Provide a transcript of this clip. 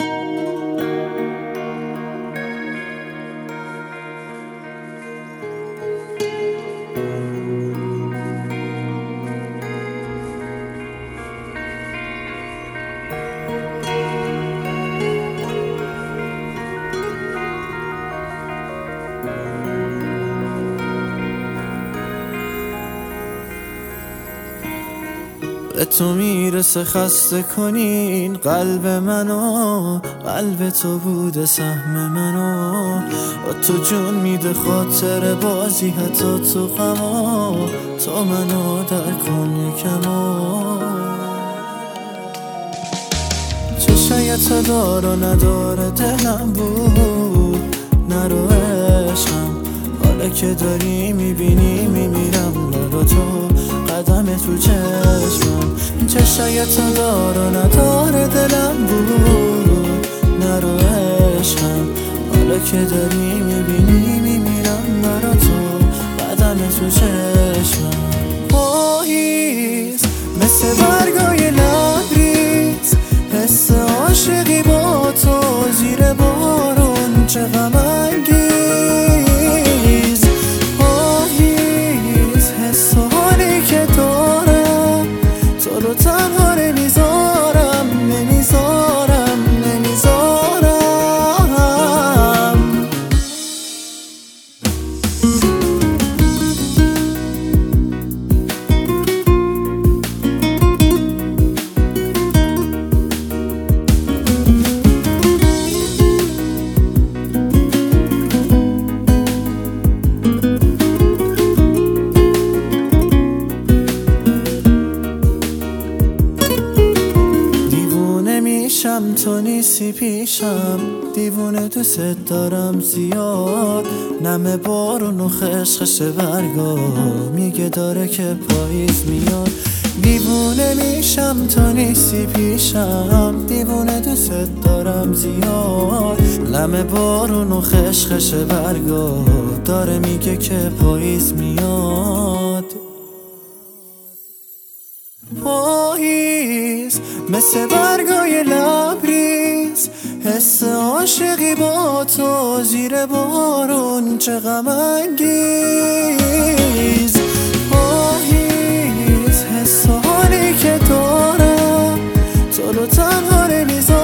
به تو میرسه خسته کنین قلب منو، قلب تو بوده سهم منو، با تو جون میده خاطر بازی حتی تو غما، تو منو در کن یکمو. چشای تو دار و نداره دلم بود، نرو عشقم حالا که داری میبینی میمیرم برا تو، قدم تو چشمم. چشای تو دار و نداره دلم بود، نرو عشقم حالا که داری میبینی میمیرم برا تو، قدم تو چشمم. پاییز مثل برگای لبریز، حس عاشقی با تو زیر بارون چه غم انگیز. پاییز حس و حالی که دارم تو رو تنها نمیذارم، نمیذارم، نمیذارم. تو نیستی پیشم، دیوونه دوست دارم زیاد، نم بارون و خشخش برگا میگه داره که پاییز میاد. دیوونه میشم تو نیستی پیشم، دیوونه دوست دارم زیاد، نم بارون و خشخش برگا داره میگه که پاییز میاد. پاییز مثل برگای لبریز، حس عاشقی با تو زیر بارون چه غم انگیز. پاییز حس و حالی که دارم تو رو تنها نمیذارم.